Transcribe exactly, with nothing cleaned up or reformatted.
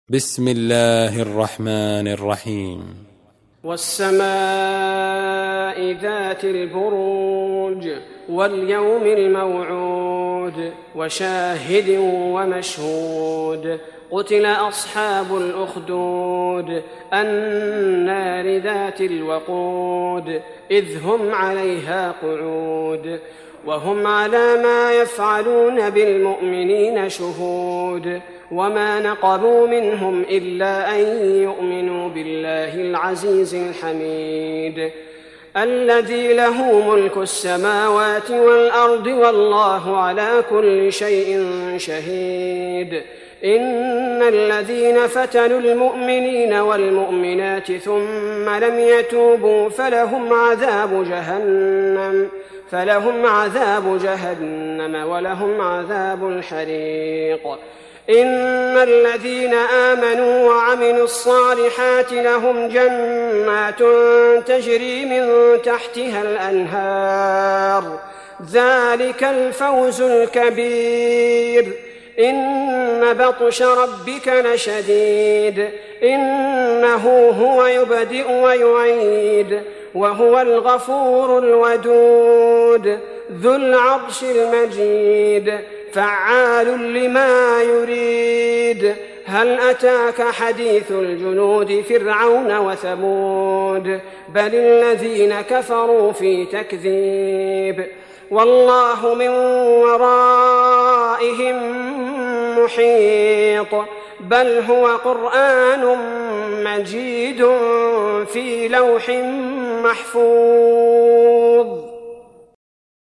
بسم الله الرحمن الرحيم. والسماء ذات البروج واليوم الموعود وشاهد ومشهود قتل أصحاب الأخدود النار ذات الوقود إذ هم عليها قعود وهم على ما يفعلون بالمؤمنين شهود وما نقموا منهم إلا أن يؤمنوا بالله العزيز الحميد الذي له ملك السماوات والأرض والله على كل شيء شهيد إن الذين فتنوا المؤمنين والمؤمنات ثم لم يتوبوا فلهم عذاب جهنم فلهم عذاب جهنم ولهم عذاب الحريق إن الذين آمنوا وعملوا الصالحات لهم جنات تجري من تحتها الأنهار ذلك الفوز الكبير إن بطش ربك لشديد إنه هو يبدئ ويعيد وهو الغفور الودود ذو العرش المجيد فعال لما يريد هل أتاك حديث الجنود فرعون وثمود بل الذين كفروا في تكذيب والله من ورائهم محيط بل هو قرآن مجيد في لوح محفوظ.